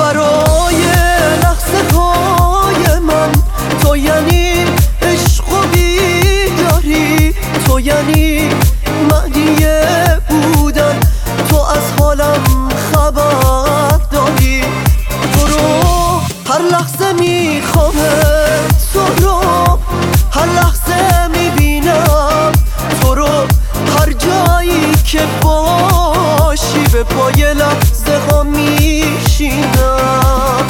برای لحظه های من تو یعنی عشق و بیداری، تو یعنی معنی بودن، تو از حالم خبر داری. تو رو هر لحظه میخوام، تو رو هر لحظه میبینم، تو رو هر جایی که باشی به پای لحظه ها میشینم.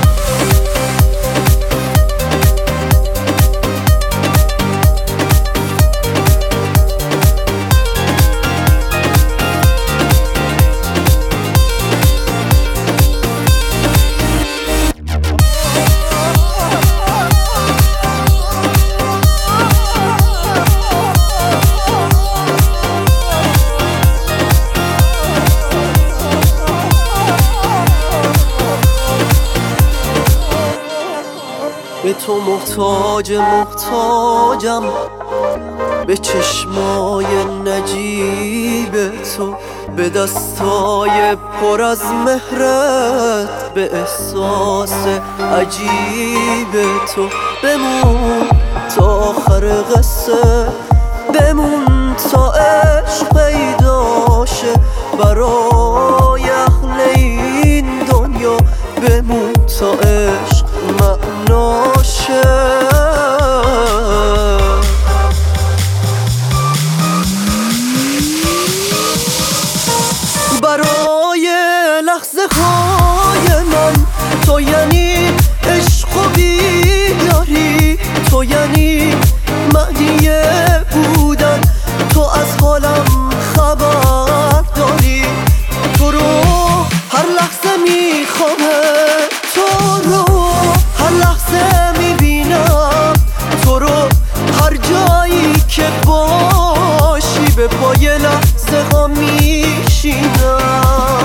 به تو محتاجم، به چشمای نجیب تو، به دستای پر از مهرت، به احساس عجیب تو. بمون تا آخر قصه، بمون تا عشق پیدا شه برای اهل این دنیا، بمون تا عشق معناشه. برای لحظه های من تو یعنی عشق و بیداری، تو یعنی معنی بودن، تو از حالم خبر داری. تو رو هر لحظه میخوام، تو رو هر لحظه میبینم، تو رو هر جایی که باشی به پای لحظه ها میشینم.